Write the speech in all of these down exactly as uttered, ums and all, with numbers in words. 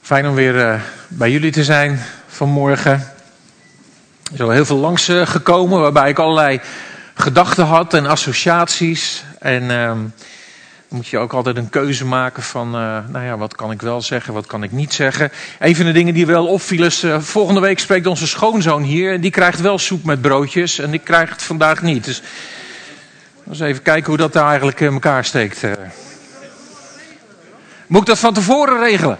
Fijn om weer uh, bij jullie te zijn vanmorgen. Er is al heel veel langs uh, gekomen waarbij ik allerlei gedachten had en associaties. En uh, dan moet je ook altijd een keuze maken van, uh, nou ja, wat kan ik wel zeggen, wat kan ik niet zeggen. Een van de dingen die wel opviel is, uh, volgende week spreekt onze schoonzoon hier. En die krijgt wel soep met broodjes en ik krijg het vandaag niet. Dus eens even kijken hoe dat daar eigenlijk in elkaar steekt. Uh. Moet ik dat van tevoren regelen?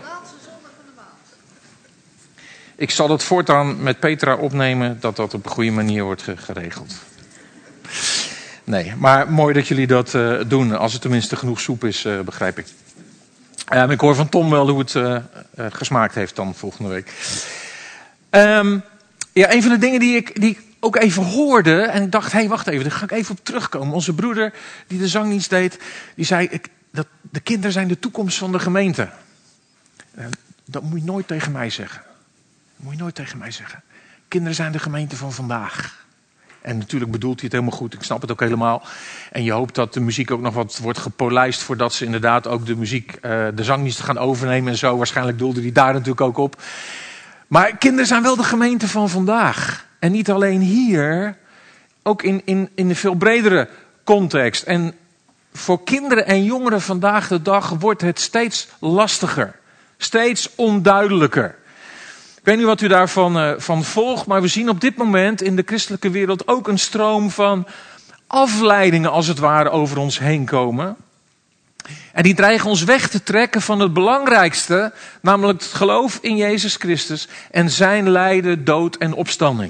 Ik zal het voortaan met Petra opnemen dat dat op een goede manier wordt geregeld. Nee, maar mooi dat jullie dat uh, doen. Als er tenminste genoeg soep is, uh, begrijp ik. Um, ik hoor van Tom wel hoe het uh, uh, gesmaakt heeft dan volgende week. Um, ja, een van de dingen die ik, die ik ook even hoorde. En ik dacht, hé, hey, wacht even, daar ga ik even op terugkomen. Onze broeder die de zangdienst deed, die zei ik, dat de kinderen zijn de toekomst van de gemeente. Uh, dat moet je nooit tegen mij zeggen. Dat moet je nooit tegen mij zeggen. Kinderen zijn de gemeente van vandaag. En natuurlijk bedoelt hij het helemaal goed. Ik snap het ook helemaal. En je hoopt dat de muziek ook nog wat wordt gepolijst voordat ze inderdaad ook de muziek, uh, de zangdienst gaan overnemen en zo. Waarschijnlijk doelde hij daar natuurlijk ook op. Maar kinderen zijn wel de gemeente van vandaag. En niet alleen hier, ook in, in, in een veel bredere context. En voor kinderen en jongeren vandaag de dag wordt het steeds lastiger. Steeds onduidelijker. Ik weet niet wat u daarvan uh, van volgt, maar we zien op dit moment in de christelijke wereld ook een stroom van afleidingen als het ware over ons heen komen. En die dreigen ons weg te trekken van het belangrijkste, namelijk het geloof in Jezus Christus en zijn lijden, dood en opstanding.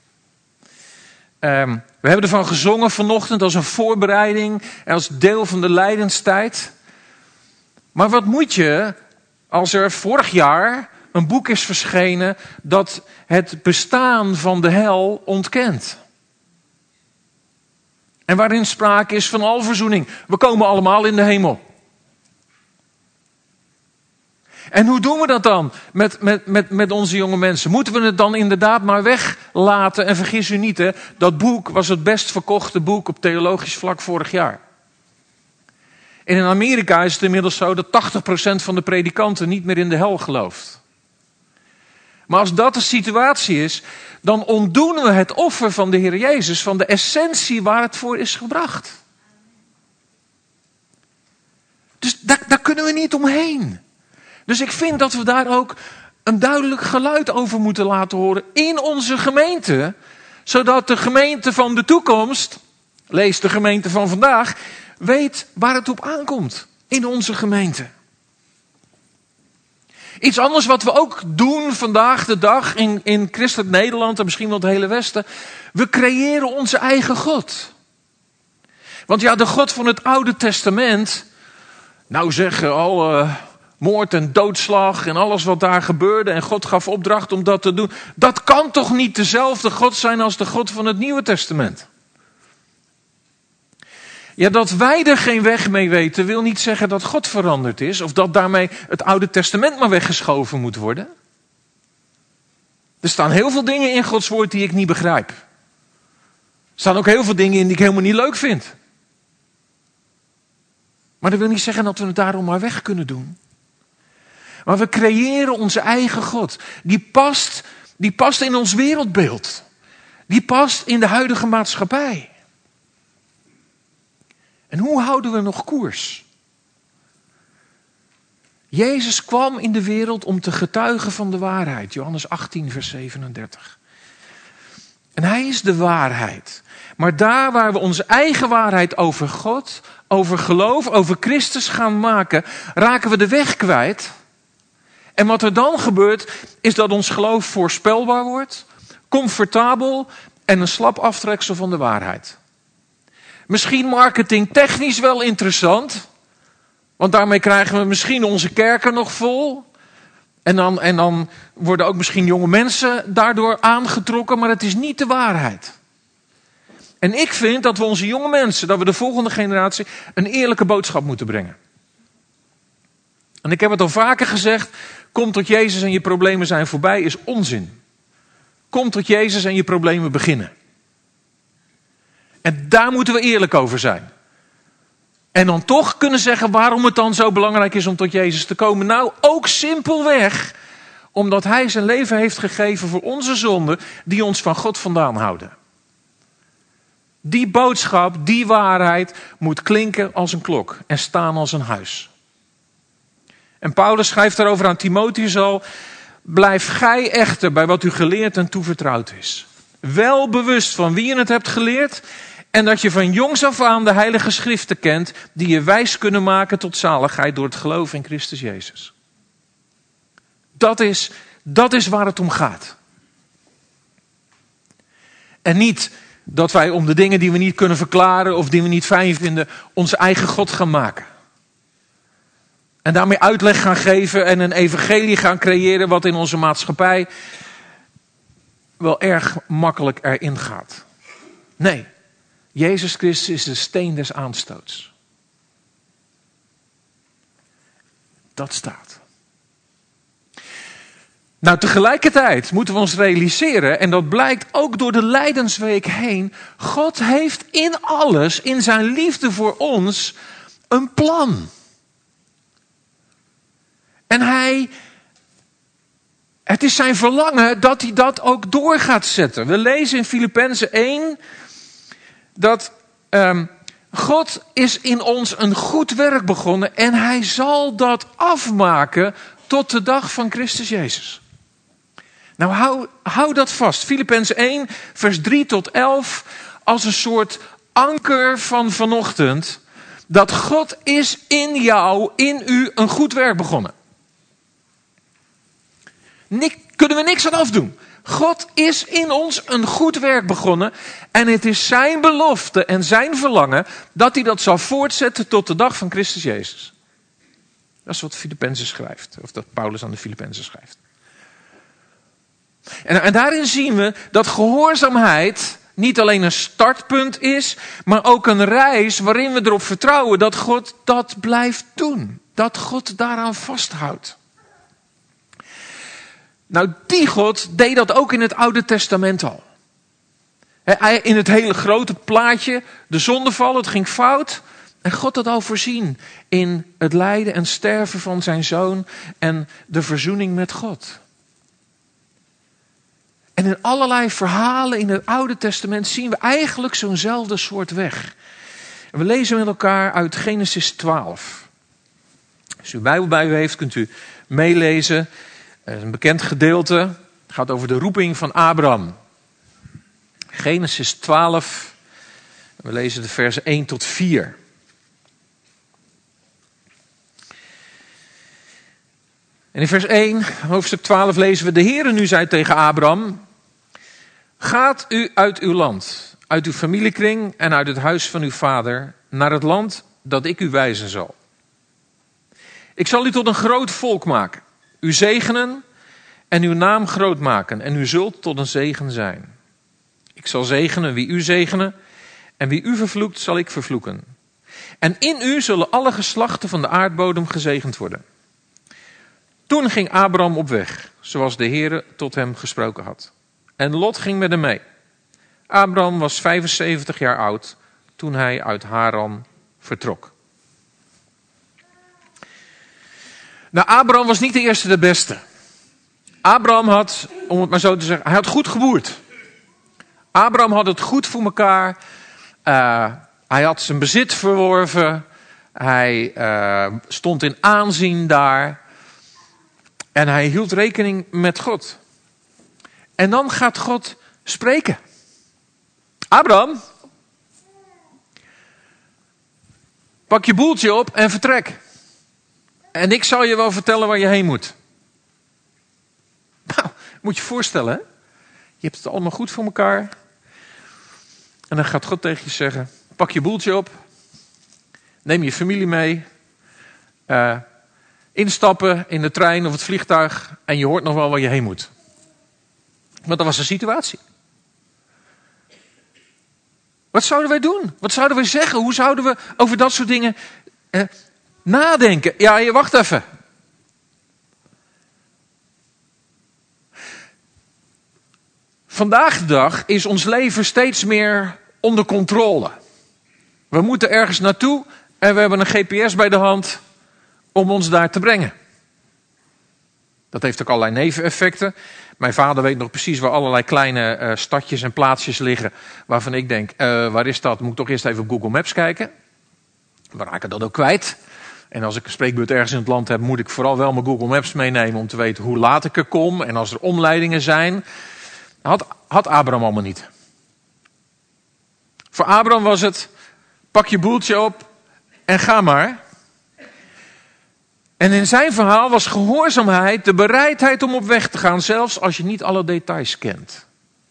Um, we hebben ervan gezongen vanochtend als een voorbereiding en als deel van de lijdenstijd. Maar wat moet je als er vorig jaar een boek is verschenen dat het bestaan van de hel ontkent. En waarin sprake is van alverzoening. We komen allemaal in de hemel. En hoe doen we dat dan met, met, met, met onze jonge mensen? Moeten we het dan inderdaad maar weglaten? En vergis u niet, hè, dat boek was het best verkochte boek op theologisch vlak vorig jaar. En in Amerika is het inmiddels zo dat tachtig procent van de predikanten niet meer in de hel gelooft. Maar als dat de situatie is, dan ontdoen we het offer van de Heer Jezus van de essentie waar het voor is gebracht. Dus daar, daar kunnen we niet omheen. Dus ik vind dat we daar ook een duidelijk geluid over moeten laten horen in onze gemeente. Zodat de gemeente van de toekomst, lees de gemeente van vandaag, weet waar het op aankomt in onze gemeente. Iets anders wat we ook doen vandaag de dag in, in christelijk Nederland en misschien wel het hele Westen. We creëren onze eigen God. Want ja, de God van het Oude Testament, nou zeggen al uh, moord en doodslag en alles wat daar gebeurde en God gaf opdracht om dat te doen. Dat kan toch niet dezelfde God zijn als de God van het Nieuwe Testament? Ja, dat wij er geen weg mee weten, wil niet zeggen dat God veranderd is. Of dat daarmee het Oude Testament maar weggeschoven moet worden. Er staan heel veel dingen in Gods woord die ik niet begrijp. Er staan ook heel veel dingen in die ik helemaal niet leuk vind. Maar dat wil niet zeggen dat we het daarom maar weg kunnen doen. Maar we creëren onze eigen God. Die past, die past in ons wereldbeeld. Die past in de huidige maatschappij. En hoe houden we nog koers? Jezus kwam in de wereld om te getuigen van de waarheid. Johannes achttien, vers zevenendertig. En hij is de waarheid. Maar daar waar we onze eigen waarheid over God, over geloof, over Christus gaan maken, raken we de weg kwijt. En wat er dan gebeurt, is dat ons geloof voorspelbaar wordt, comfortabel en een slap aftreksel van de waarheid. Misschien marketingtechnisch wel interessant. Want daarmee krijgen we misschien onze kerken nog vol. En dan, en dan worden ook misschien jonge mensen daardoor aangetrokken. Maar het is niet de waarheid. En ik vind dat we onze jonge mensen, dat we de volgende generatie een eerlijke boodschap moeten brengen. En ik heb het al vaker gezegd. Kom tot Jezus en je problemen zijn voorbij is onzin. Kom tot Jezus en je problemen beginnen. En daar moeten we eerlijk over zijn. En dan toch kunnen zeggen waarom het dan zo belangrijk is om tot Jezus te komen. Nou, ook simpelweg omdat hij zijn leven heeft gegeven voor onze zonden die ons van God vandaan houden. Die boodschap, die waarheid moet klinken als een klok en staan als een huis. En Paulus schrijft daarover aan Timotheus al: blijf gij echter bij wat u geleerd en toevertrouwd is. Wel bewust van wie je het hebt geleerd en dat je van jongs af aan de heilige schriften kent die je wijs kunnen maken tot zaligheid door het geloof in Christus Jezus. Dat is, dat is waar het om gaat. En niet dat wij om de dingen die we niet kunnen verklaren of die we niet fijn vinden, onze eigen God gaan maken. En daarmee uitleg gaan geven en een evangelie gaan creëren wat in onze maatschappij wel erg makkelijk erin gaat. Nee, Jezus Christus is de steen des aanstoots. Dat staat. Nou, tegelijkertijd moeten we ons realiseren, en dat blijkt ook door de Lijdensweek heen, God heeft in alles, in zijn liefde voor ons, een plan. En hij, het is zijn verlangen dat hij dat ook door gaat zetten. We lezen in Filippenzen één dat um, God is in ons een goed werk begonnen en hij zal dat afmaken tot de dag van Christus Jezus. Nou, hou, hou dat vast. Filippenzen één, vers drie tot elf, als een soort anker van vanochtend. Dat God is in jou, in u, een goed werk begonnen. Nik, kunnen we niks aan afdoen. God is in ons een goed werk begonnen. En het is zijn belofte en zijn verlangen dat hij dat zal voortzetten tot de dag van Christus Jezus. Dat is wat Filippenzen schrijft. Of dat Paulus aan de Filippenzen schrijft. En, en daarin zien we dat gehoorzaamheid niet alleen een startpunt is, maar ook een reis waarin we erop vertrouwen dat God dat blijft doen. Dat God daaraan vasthoudt. Nou, die God deed dat ook in het Oude Testament al. In het hele grote plaatje, de zondeval, het ging fout. En God had al voorzien in het lijden en sterven van zijn zoon en de verzoening met God. En in allerlei verhalen in het Oude Testament zien we eigenlijk zo'nzelfde soort weg. En we lezen met elkaar uit Genesis twaalf. Als u uw Bijbel bij u heeft, kunt u meelezen. Het is een bekend gedeelte. Het gaat over de roeping van Abraham. Genesis twaalf. We lezen de versen één tot vier. En in vers één, hoofdstuk twaalf, lezen we: de Heere nu zei tegen Abraham: gaat u uit uw land, uit uw familiekring en uit het huis van uw vader, naar het land dat ik u wijzen zal. Ik zal u tot een groot volk maken, u zegenen en uw naam groot maken, en u zult tot een zegen zijn. Ik zal zegenen wie u zegenen, en wie u vervloekt zal ik vervloeken. En in u zullen alle geslachten van de aardbodem gezegend worden. Toen ging Abraham op weg, zoals de Heere tot hem gesproken had. En Lot ging met hem mee. Abraham was vijfenzeventig jaar oud toen hij uit Haran vertrok. Nou, Abraham was niet de eerste de beste. Abraham had, om het maar zo te zeggen, hij had goed geboerd. Abraham had het goed voor elkaar. Uh, hij had zijn bezit verworven. Hij uh, stond in aanzien daar. En hij hield rekening met God. En dan gaat God spreken. Abraham, pak je boeltje op en vertrek. En ik zal je wel vertellen waar je heen moet. Nou, moet je je voorstellen, hè? Je hebt het allemaal goed voor elkaar. En dan gaat God tegen je zeggen: pak je boeltje op. Neem je familie mee. Uh, instappen in de trein of het vliegtuig. En je hoort nog wel waar je heen moet. Want dat was de situatie. Wat zouden wij doen? Wat zouden wij zeggen? Hoe zouden we over dat soort dingen eh, nadenken? Ja, je wacht even. Vandaag de dag is ons leven steeds meer onder controle. We moeten ergens naartoe En we hebben een G P S bij de hand om ons daar te brengen. Dat heeft ook allerlei neveneffecten. Mijn vader weet nog precies waar allerlei kleine uh, stadjes en plaatsjes liggen. Waarvan ik denk, uh, waar is dat? Moet ik toch eerst even op Google Maps kijken. We raken dat ook kwijt. En als ik een spreekbeurt ergens in het land heb, moet ik vooral wel mijn Google Maps meenemen om te weten hoe laat ik er kom. En als er omleidingen zijn. Had, had Abraham allemaal niet. Voor Abraham was het, pak je boeltje op en ga maar. En in zijn verhaal was gehoorzaamheid de bereidheid om op weg te gaan, zelfs als je niet alle details kent.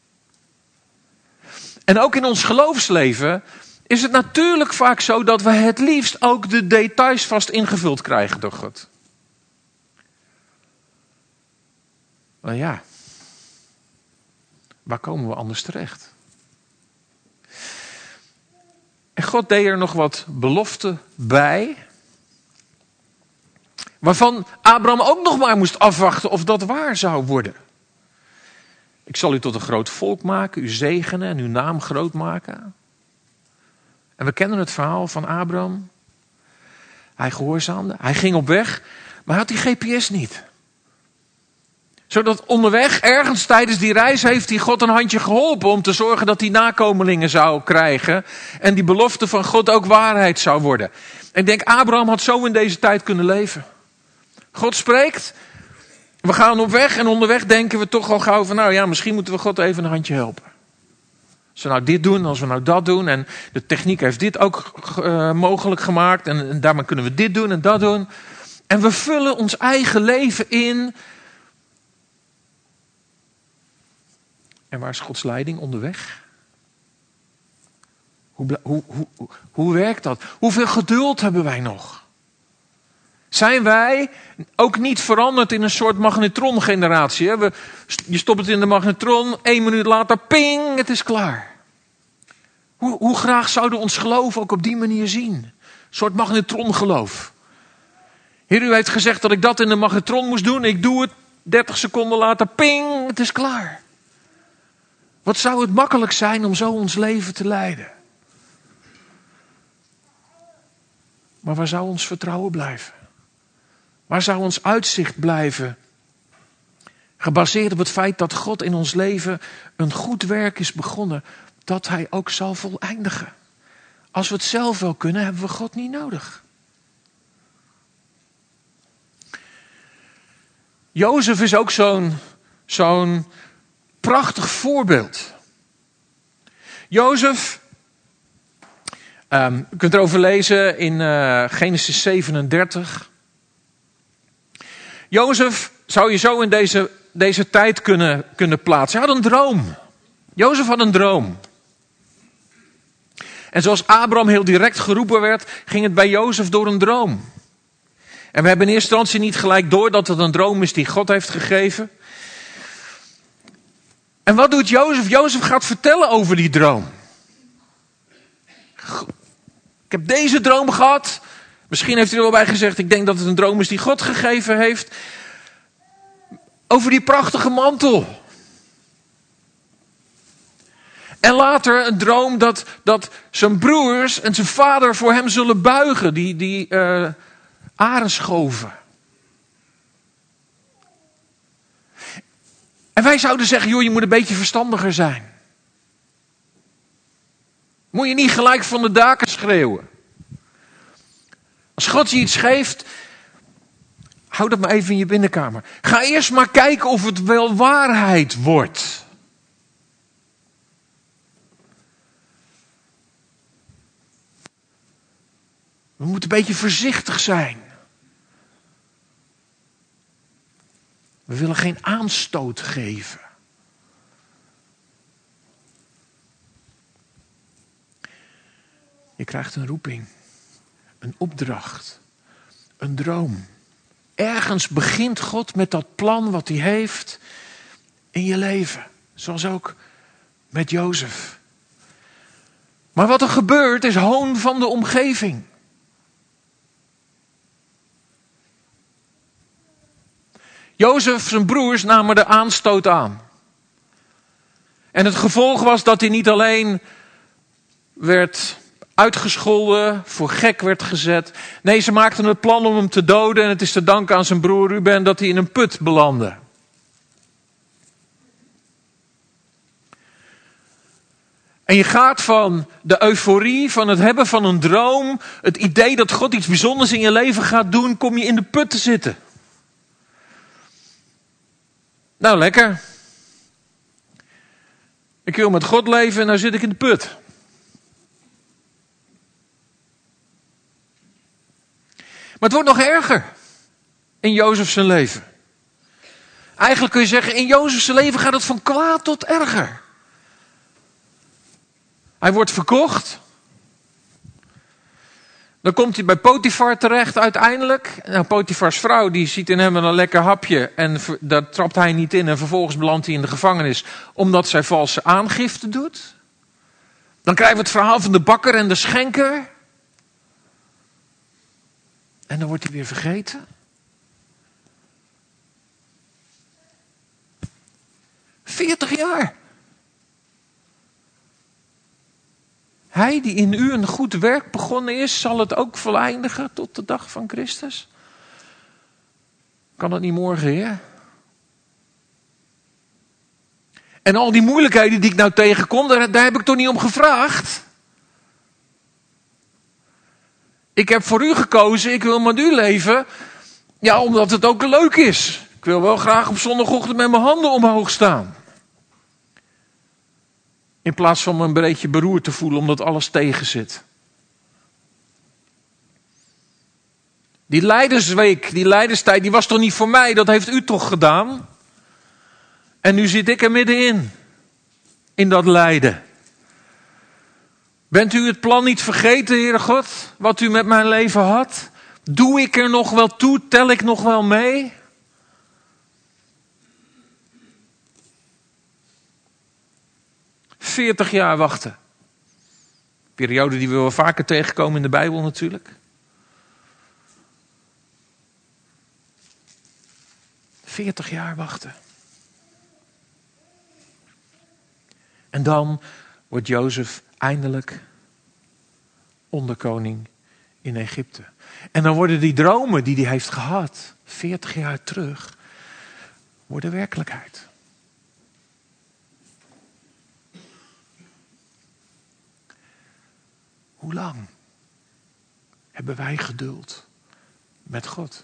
En ook in ons geloofsleven is het natuurlijk vaak zo dat we het liefst ook de details vast ingevuld krijgen door God. Maar ja, waar komen we anders terecht? En God deed er nog wat beloften bij, waarvan Abraham ook nog maar moest afwachten of dat waar zou worden. Ik zal u tot een groot volk maken, u zegenen en uw naam groot maken. En we kennen het verhaal van Abraham. Hij gehoorzaamde, hij ging op weg, maar had die G P S niet. Zodat onderweg, ergens tijdens die reis, heeft hij God een handje geholpen om te zorgen dat hij nakomelingen zou krijgen. En die belofte van God ook waarheid zou worden. En ik denk, Abraham had zo in deze tijd kunnen leven. God spreekt, we gaan op weg en onderweg denken we toch al gauw van, nou ja, misschien moeten we God even een handje helpen. Als we nou dit doen, als we nou dat doen. En de techniek heeft dit ook uh, mogelijk gemaakt. En, en daarmee kunnen we dit doen en dat doen. En we vullen ons eigen leven in. En waar is Gods leiding onderweg? Hoe, hoe, hoe, hoe werkt dat? Hoeveel geduld hebben wij nog? Zijn wij ook niet veranderd in een soort magnetrongeneratie? Hè? We, je stopt het in de magnetron, één minuut later, ping, het is klaar. Hoe, hoe graag zouden we ons geloof ook op die manier zien? Een soort magnetrongeloof. Heer, u heeft gezegd dat ik dat in de magnetron moest doen. Ik doe het, dertig seconden later, ping, het is klaar. Wat zou het makkelijk zijn om zo ons leven te leiden? Maar waar zou ons vertrouwen blijven? Waar zou ons uitzicht blijven? Gebaseerd op het feit dat God in ons leven een goed werk is begonnen, dat hij ook zal voleindigen. Als we het zelf wel kunnen, hebben we God niet nodig. Jozef is ook zo'n, zo'n prachtig voorbeeld. Jozef, um, u kunt erover lezen in uh, Genesis zevenendertig. Jozef zou je zo in deze, deze tijd kunnen, kunnen plaatsen. Hij had een droom. Jozef had een droom. En zoals Abraham heel direct geroepen werd, ging het bij Jozef door een droom. En we hebben in eerste instantie niet gelijk door dat het een droom is die God heeft gegeven. En wat doet Jozef? Jozef gaat vertellen over die droom. Ik heb deze droom gehad. Misschien heeft hij er wel bij gezegd, ik denk dat het een droom is die God gegeven heeft. Over die prachtige mantel. En later een droom dat, dat zijn broers en zijn vader voor hem zullen buigen. Die, die uh, arenschoven. En wij zouden zeggen, joh, je moet een beetje verstandiger zijn. Moet je niet gelijk van de daken schreeuwen. Als God je iets geeft, hou dat maar even in je binnenkamer. Ga eerst maar kijken of het wel waarheid wordt. We moeten een beetje voorzichtig zijn. We willen geen aanstoot geven. Je krijgt een roeping, een opdracht, een droom. Ergens begint God met dat plan wat hij heeft in je leven. Zoals ook met Jozef. Maar wat er gebeurt is hoon van de omgeving. Jozef, zijn broers, namen de aanstoot aan. En het gevolg was dat hij niet alleen werd uitgescholden, voor gek werd gezet. Nee, ze maakten het plan om hem te doden en het is te danken aan zijn broer Ruben dat hij in een put belandde. En je gaat van de euforie, van het hebben van een droom, het idee dat God iets bijzonders in je leven gaat doen, kom je in de put te zitten. Nou, lekker. Ik wil met God leven en nou zit ik in de put. Maar het wordt nog erger in Jozef zijn leven. Eigenlijk kun je zeggen, in Jozef zijn leven gaat het van kwaad tot erger. Hij wordt verkocht. Dan komt hij bij Potifar terecht uiteindelijk. Nou, Potifars vrouw die ziet in hem een lekker hapje en daar trapt hij niet in. En vervolgens belandt hij in de gevangenis omdat zij valse aangifte doet. Dan krijgen we het verhaal van de bakker en de schenker. En dan wordt hij weer vergeten. veertig jaar. Hij die in u een goed werk begonnen is, zal het ook voleindigen tot de dag van Christus. Kan dat niet morgen, Heer? En al die moeilijkheden die ik nou tegenkom, daar, daar heb ik toch niet om gevraagd? Ik heb voor u gekozen, ik wil met u leven. Ja, omdat het ook leuk is. Ik wil wel graag op zondagochtend met mijn handen omhoog staan. In plaats van me een beetje beroerd te voelen omdat alles tegen zit. Die lijdersweek, die lijderstijd, die was toch niet voor mij? Dat heeft u toch gedaan? En nu zit ik er middenin. In dat lijden. Bent u het plan niet vergeten, Heere God? Wat u met mijn leven had? Doe ik er nog wel toe? Tel ik nog wel mee? veertig jaar wachten. Periode die we wel vaker tegenkomen in de Bijbel natuurlijk. veertig jaar wachten. En dan wordt Jozef eindelijk onderkoning in Egypte. En dan worden die dromen die hij heeft gehad, veertig jaar terug, worden werkelijkheid. Hoe lang hebben wij geduld met God?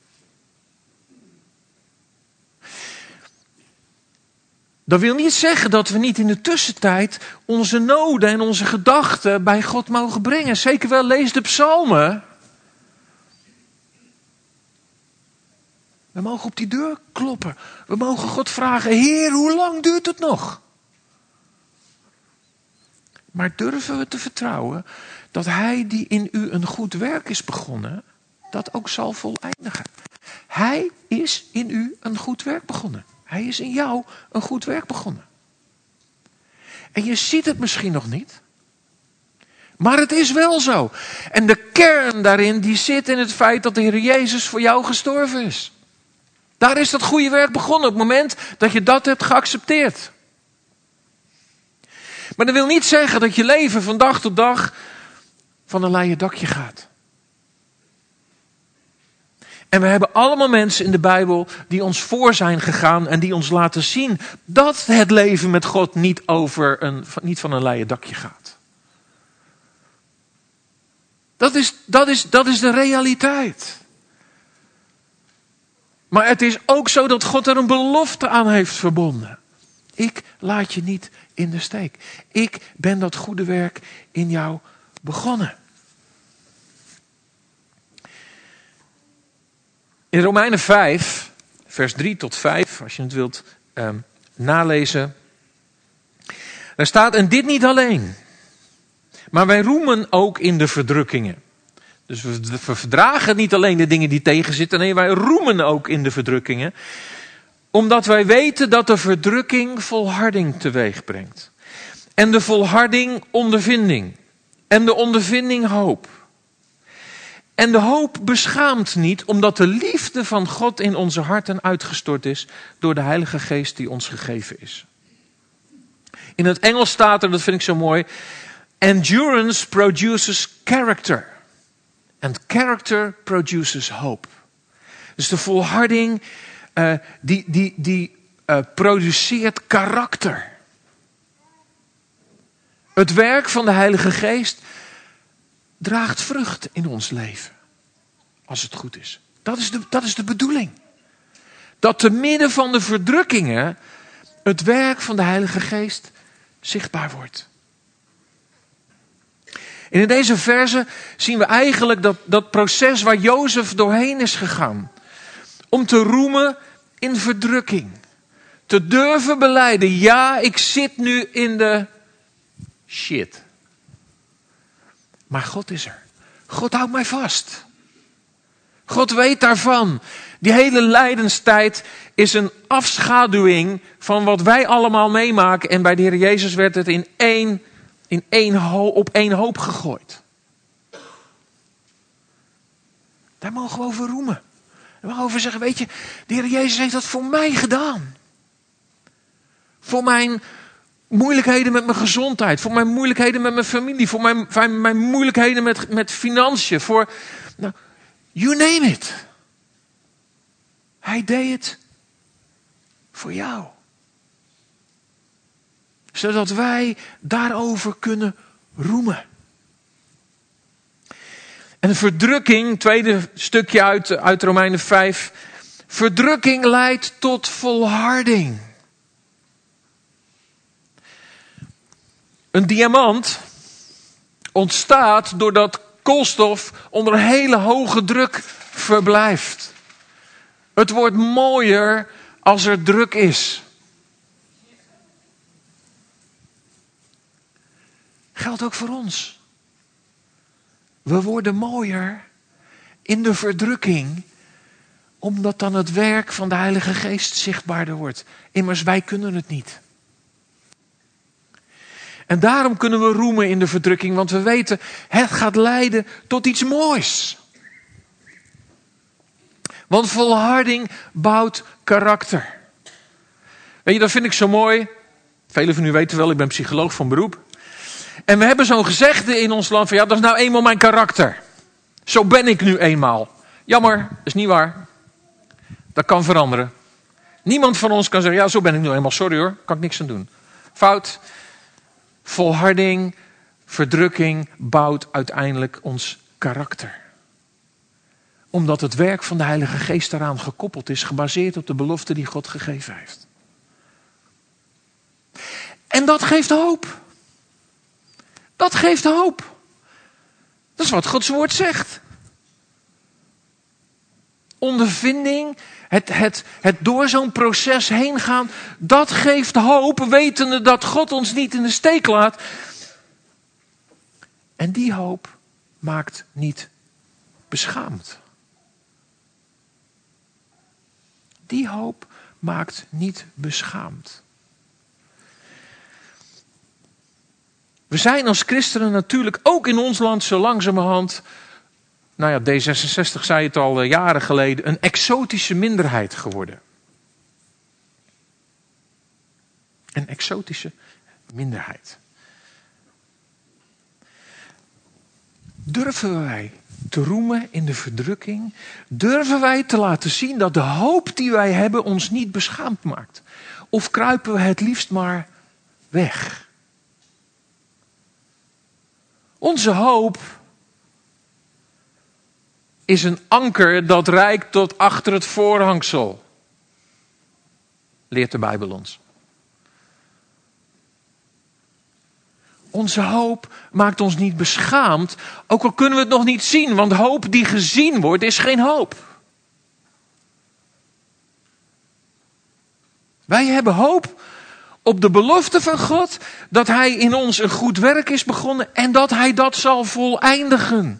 Dat wil niet zeggen dat we niet in de tussentijd onze noden en onze gedachten bij God mogen brengen. Zeker wel, lees de psalmen. We mogen op die deur kloppen. We mogen God vragen, Heer, hoe lang duurt het nog? Maar durven we te vertrouwen dat Hij die in u een goed werk is begonnen, dat ook zal voleindigen. Hij is in u een goed werk begonnen. Hij is in jou een goed werk begonnen. En je ziet het misschien nog niet. Maar het is wel zo. En de kern daarin die zit in het feit dat de Heer Jezus voor jou gestorven is. Daar is dat goede werk begonnen op het moment dat je dat hebt geaccepteerd. Maar dat wil niet zeggen dat je leven van dag tot dag van een leien dakje gaat. En we hebben allemaal mensen in de Bijbel die ons voor zijn gegaan en die ons laten zien dat het leven met God niet, over een, niet van een leien dakje gaat. Dat is, dat is, dat is de realiteit. Maar het is ook zo dat God er een belofte aan heeft verbonden. Ik laat je niet in de steek. Ik ben dat goede werk in jou begonnen. In Romeinen vijf, vers drie tot vijf, als je het wilt eh, nalezen. Daar staat, en dit niet alleen. Maar wij roemen ook in de verdrukkingen. Dus we, we verdragen niet alleen de dingen die tegenzitten. Nee, wij roemen ook in de verdrukkingen. Omdat wij weten dat de verdrukking volharding teweeg brengt. En de volharding ondervinding. En de ondervinding hoop. En de hoop beschaamt niet, omdat de liefde van God in onze harten uitgestort is door de Heilige Geest die ons gegeven is. In het Engels staat er, dat vind ik zo mooi, Endurance produces character. And character produces hope. Dus de volharding uh, die, die, die uh, produceert karakter. Het werk van de Heilige Geest draagt vrucht in ons leven. Als het goed is. Dat is de, dat is de bedoeling. Dat te midden van de verdrukkingen het werk van de Heilige Geest zichtbaar wordt. En in deze verse zien we eigenlijk dat, dat proces waar Jozef doorheen is gegaan. Om te roemen in verdrukking. Te durven belijden, ja, ik zit nu in de shit. Maar God is er. God houdt mij vast. God weet daarvan. Die hele lijdenstijd is een afschaduwing van wat wij allemaal meemaken. En bij de Heer Jezus werd het in één, in één ho- op één hoop gegooid. Daar mogen we over roemen. Daar mogen we over zeggen, weet je, de Heer Jezus heeft dat voor mij gedaan. Voor mijn moeilijkheden met mijn gezondheid. Voor mijn moeilijkheden met mijn familie. Voor mijn, voor mijn moeilijkheden met, met financiën. Voor, nou, you name it. Hij deed het voor jou. Zodat wij daarover kunnen roemen. En de verdrukking, tweede stukje uit, uit Romeinen vijf. Verdrukking leidt tot volharding. Een diamant ontstaat doordat koolstof onder hele hoge druk verblijft. Het wordt mooier als er druk is. Geldt ook voor ons. We worden mooier in de verdrukking, omdat dan het werk van de Heilige Geest zichtbaarder wordt. Immers, wij kunnen het niet. En daarom kunnen we roemen in de verdrukking, want we weten, het gaat leiden tot iets moois. Want volharding bouwt karakter. Weet je, dat vind ik zo mooi. Velen van u weten wel, ik ben psycholoog van beroep. En we hebben zo'n gezegde in ons land van, ja, dat is nou eenmaal mijn karakter. Zo ben ik nu eenmaal. Jammer, dat is niet waar. Dat kan veranderen. Niemand van ons kan zeggen, ja, zo ben ik nu eenmaal. Sorry hoor, kan ik niks aan doen. Fout. Volharding, verdrukking bouwt uiteindelijk ons karakter. Omdat het werk van de Heilige Geest daaraan gekoppeld is, gebaseerd op de belofte die God gegeven heeft. En dat geeft hoop. Dat geeft hoop. Dat is wat Gods woord zegt. Ondervinding, het, het, het door zo'n proces heen gaan, dat geeft hoop, wetende dat God ons niet in de steek laat. En die hoop maakt niet beschaamd. Die hoop maakt niet beschaamd. We zijn als christenen natuurlijk ook in ons land zo langzamerhand, nou ja, D zesenzestig zei het al jaren geleden, een exotische minderheid geworden. Een exotische minderheid. Durven wij te roemen in de verdrukking? Durven wij te laten zien dat de hoop die wij hebben ons niet beschaamd maakt? Of kruipen we het liefst maar weg? Onze hoop is een anker dat reikt tot achter het voorhangsel. Leert de Bijbel ons. Onze hoop maakt ons niet beschaamd, ook al kunnen we het nog niet zien, want hoop die gezien wordt is geen hoop. Wij hebben hoop op de belofte van God dat Hij in ons een goed werk is begonnen en dat Hij dat zal voleindigen.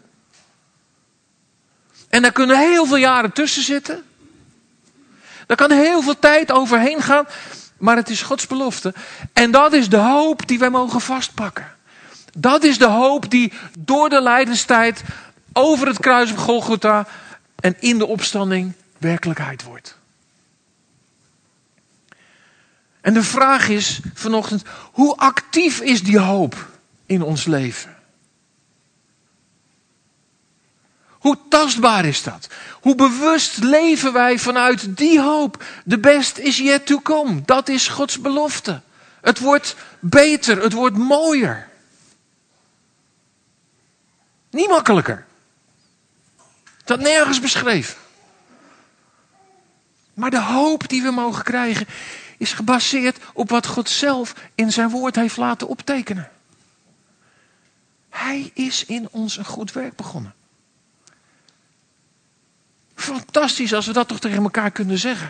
En daar kunnen heel veel jaren tussen zitten. Daar kan heel veel tijd overheen gaan, maar het is Gods belofte. En dat is de hoop die wij mogen vastpakken. Dat is de hoop die door de lijdenstijd over het kruis op Golgotha en in de opstanding werkelijkheid wordt. En de vraag is vanochtend, hoe actief is die hoop in ons leven. Hoe tastbaar is dat? Hoe bewust leven wij vanuit die hoop? The best is yet to come. Dat is Gods belofte. Het wordt beter, het wordt mooier. Niet makkelijker. Dat nergens beschreven. Maar de hoop die we mogen krijgen is gebaseerd op wat God zelf in zijn woord heeft laten optekenen. Hij is in ons een goed werk begonnen. Fantastisch als we dat toch tegen elkaar kunnen zeggen.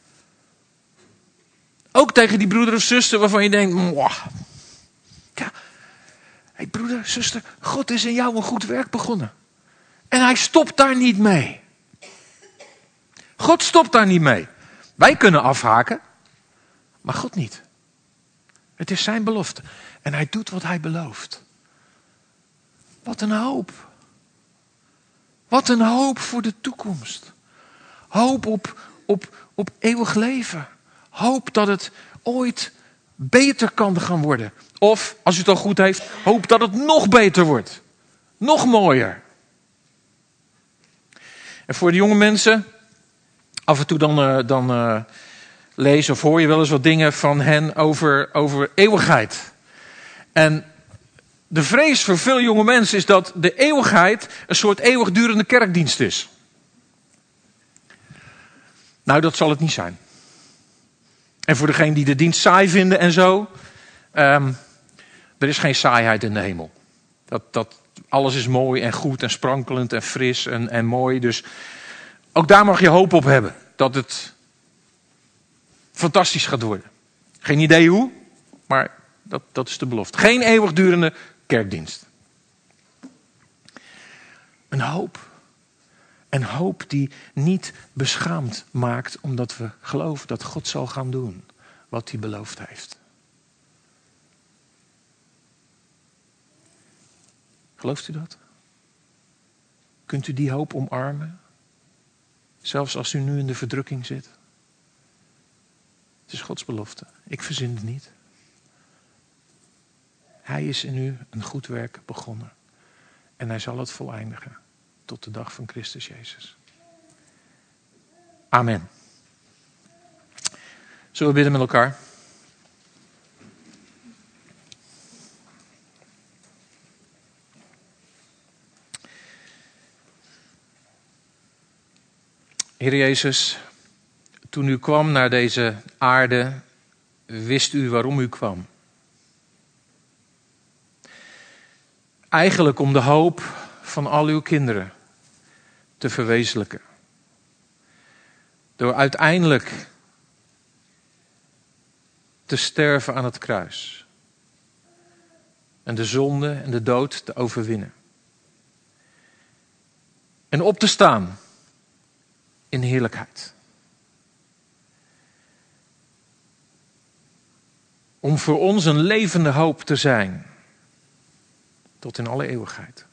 Ook tegen die broeder of zuster waarvan je denkt, mwah. Ja, hey broeder, zuster, God is in jou een goed werk begonnen. En hij stopt daar niet mee. God stopt daar niet mee. Wij kunnen afhaken, maar God niet. Het is zijn belofte. En hij doet wat hij belooft. Wat een hoop. Wat een hoop voor de toekomst. Hoop op, op, op eeuwig leven. Hoop dat het ooit beter kan gaan worden. Of, als u het al goed heeft, hoop dat het nog beter wordt. Nog mooier. En voor de jonge mensen, af en toe dan, uh, dan uh, lees of hoor je wel eens wat dingen van hen over, over eeuwigheid. En de vrees voor veel jonge mensen is dat de eeuwigheid een soort eeuwigdurende kerkdienst is. Nou, dat zal het niet zijn. En voor degenen die de dienst saai vinden en zo, um, er is geen saaiheid in de hemel. Dat, dat, alles is mooi en goed en sprankelend en fris en, en mooi. Dus ook daar mag je hoop op hebben. Dat het fantastisch gaat worden. Geen idee hoe, maar dat, dat is de belofte. Geen eeuwigdurende kerkdienst. Een hoop. Een hoop die niet beschaamd maakt, omdat we geloven dat God zal gaan doen wat hij beloofd heeft. Gelooft u dat? Kunt u die hoop omarmen? Zelfs als u nu in de verdrukking zit. Het is Gods belofte. Ik verzin het niet. Hij is in u een goed werk begonnen. En hij zal het voleindigen. Tot de dag van Christus Jezus. Amen. Zullen we bidden met elkaar? Heer Jezus, toen u kwam naar deze aarde, wist u waarom u kwam. Eigenlijk om de hoop van al uw kinderen te verwezenlijken. Door uiteindelijk te sterven aan het kruis. En de zonde en de dood te overwinnen. En op te staan in heerlijkheid. Om voor ons een levende hoop te zijn. Tot in alle eeuwigheid.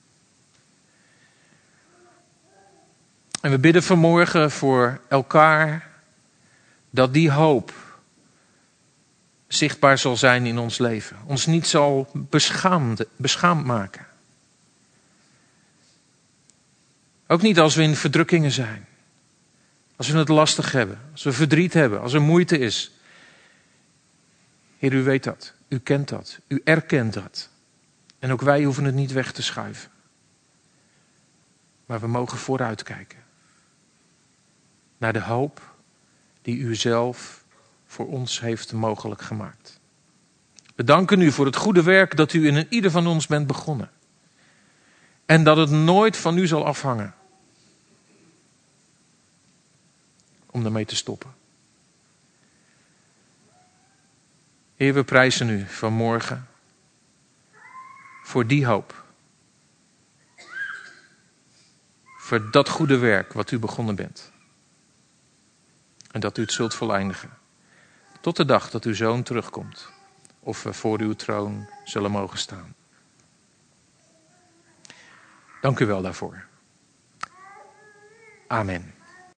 En we bidden vanmorgen voor elkaar dat die hoop zichtbaar zal zijn in ons leven. Ons niet zal beschaamd, beschaamd maken. Ook niet als we in verdrukkingen zijn. Als we het lastig hebben. Als we verdriet hebben. Als er moeite is. Heer, u weet dat. U kent dat. U erkent dat. En ook wij hoeven het niet weg te schuiven. Maar we mogen vooruitkijken. Naar de hoop die u zelf voor ons heeft mogelijk gemaakt. We danken u voor het goede werk dat u in een ieder van ons bent begonnen. En dat het nooit van u zal afhangen. Om daarmee te stoppen. Heer, we prijzen u vanmorgen. Voor die hoop. Voor dat goede werk wat u begonnen bent. En dat u het zult voleindigen. Tot de dag dat uw zoon terugkomt. Of we voor uw troon zullen mogen staan. Dank u wel daarvoor. Amen.